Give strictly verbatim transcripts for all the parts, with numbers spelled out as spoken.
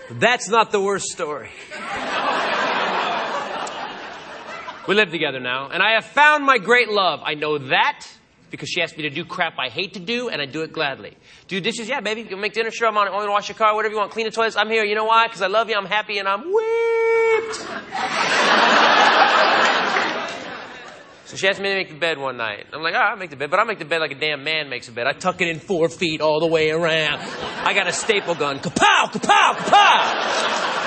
That's not the worst story. We live together now, and I have found my great love. I know that because she asked me to do crap I hate to do, and I do it gladly. Do dishes? Yeah, baby. You can make dinner? Sure, I'm on it. Want me to wash your car? Whatever you want. Clean the toilets? I'm here. You know why? Because I love you, I'm happy, and I'm whipped. So she asked me to make the bed one night. I'm like, all right, I'll make the bed, but I'll make the bed like a damn man makes a bed. I tuck it in four feet all the way around. I got a staple gun. Kapow, kapow, kapow!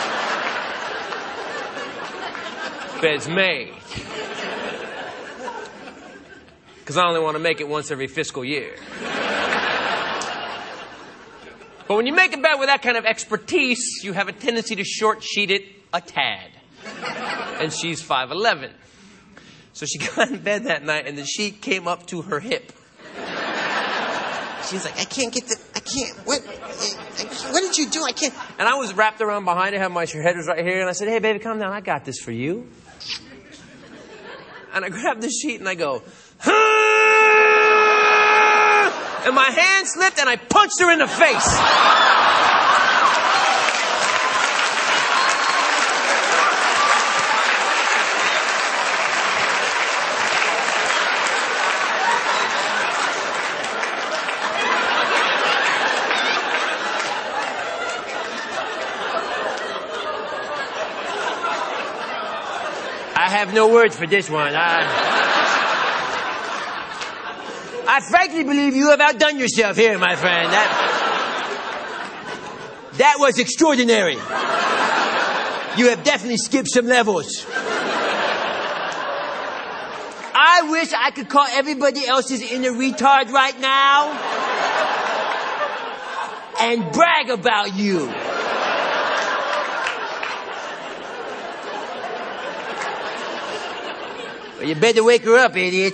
Bed's made. Because I only want to make it once every fiscal year. But when you make a bed with that kind of expertise, you have a tendency to short-sheet it a tad. And she's five eleven. So she got in bed that night, and the sheet came up to her hip. She's like, I can't get the, I can't, what, I, what did you do? I can't. And I was wrapped around behind her, had my head was right here, and I said, hey, baby, calm down. I got this for you. And I grabbed the sheet, and I go, and my hand slipped, and I punched her in the face. I have no words for this one. I, I frankly believe you have outdone yourself here, my friend. That, that was extraordinary. You have definitely skipped some levels. I wish I could call everybody else's inner retard right now and brag about you. Well, you better wake her up, idiot.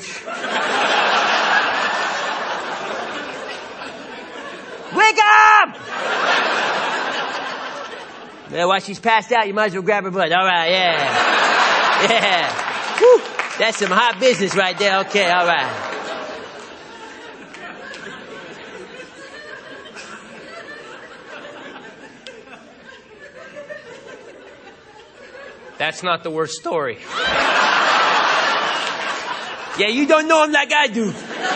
Wake up! Yeah, while she's passed out, you might as well grab her butt. All right, yeah. Yeah. Whew. That's some hot business right there. Okay, all right. That's not the worst story. Yeah, you don't know him like I do.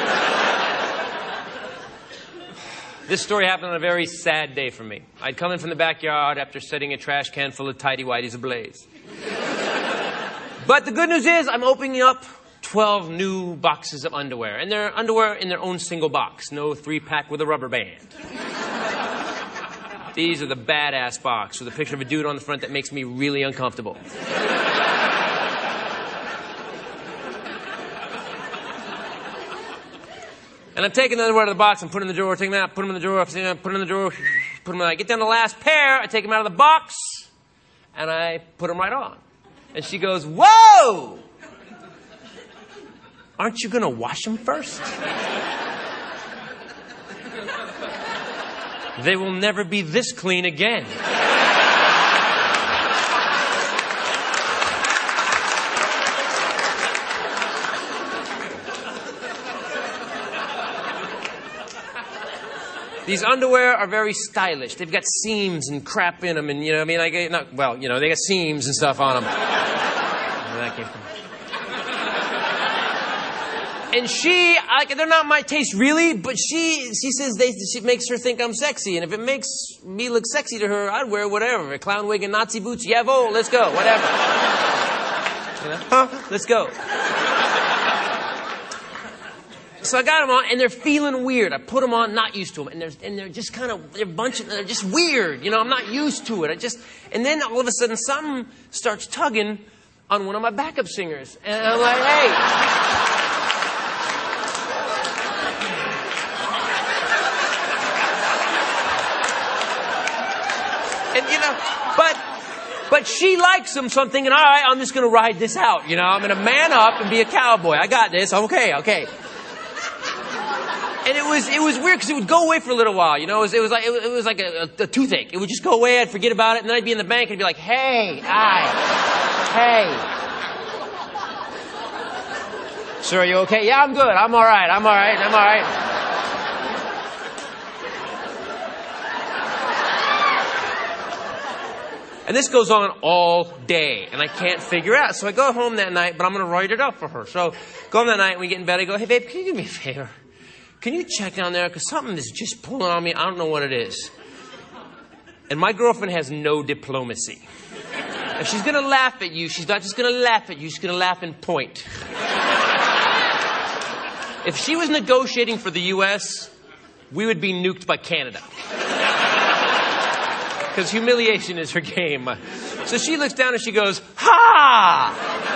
This story happened on a very sad day for me. I'd come in from the backyard after setting a trash can full of tighty-whities ablaze. But the good news is I'm opening up twelve new boxes of underwear. And they're underwear in their own single box. No three-pack with a rubber band. These are the badass box with a picture of a dude on the front that makes me really uncomfortable. And I'm taking the underwear out of the box and putting them in the drawer, taking them out, put them in the drawer, put them in the drawer, put them in. I get down to the last pair, I take them out of the box, and I put them right on. And she goes, whoa! Aren't you going to wash them first? They will never be this clean again. These underwear are very stylish. They've got seams and crap in them, and you know, I mean, like, not, well, you know, they got seams and stuff on them. And she, like, they're not my taste really, but she, she says they, she makes her think I'm sexy, and if it makes me look sexy to her, I'd wear whatever, a clown wig and Nazi boots. Yavo, let's go, whatever. You know? Huh? Let's go. So I got them on, and they're feeling weird. I put them on, not used to them, and they're and they're just kind of they're bunching. They're just weird, you know. I'm not used to it. I just and then all of a sudden, something starts tugging on one of my backup singers, and I'm like, hey. And you know, but but she likes them, so I'm thinking, all right, I'm just going to ride this out. You know, I'm going to man up and be a cowboy. I got this. Okay, okay. And it was it was weird because it would go away for a little while, you know. It was, it was like it was, it was like a, a, a toothache. It would just go away. I'd forget about it, and then I'd be in the bank and I'd be like, "Hey, I, hey, sir, are you okay? Yeah, I'm good. I'm all right. I'm all right. I'm all right." And this goes on all day, and I can't figure it out. So I go home that night, but I'm going to write it up for her. So go home that night, and we get in bed. I go, hey, babe, can you do me a favor? Can you check down there? Because something is just pulling on me. I don't know what it is. And my girlfriend has no diplomacy. If she's going to laugh at you, she's not just going to laugh at you. She's going to laugh and point. If she was negotiating for the U S, we would be nuked by Canada. Because humiliation is her game. So she looks down and she goes, ha!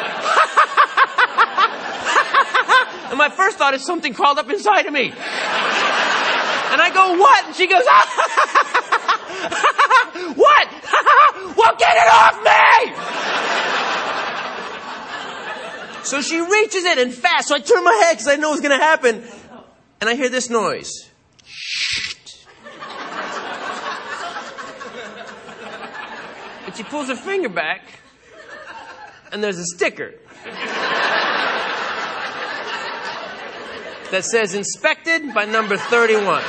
And my first thought is something crawled up inside of me. And I go, what? And she goes, what? Well, get it off me! So she reaches in and fast. So I turn my head because I know what's going to happen. And I hear this noise. And she pulls her finger back, and there's a sticker that says, inspected by number thirty-one.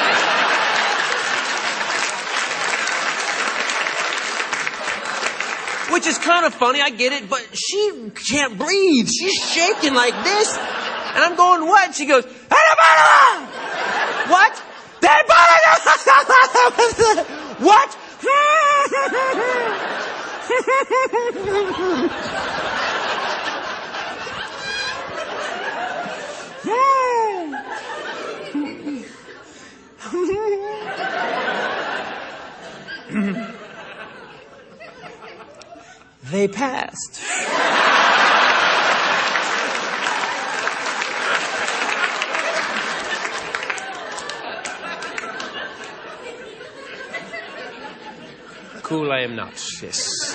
Which is kind of funny, I get it, but she can't breathe. She's shaking like this. And I'm going, what? And she goes, what? What? They passed. Cool, I am not. Yes.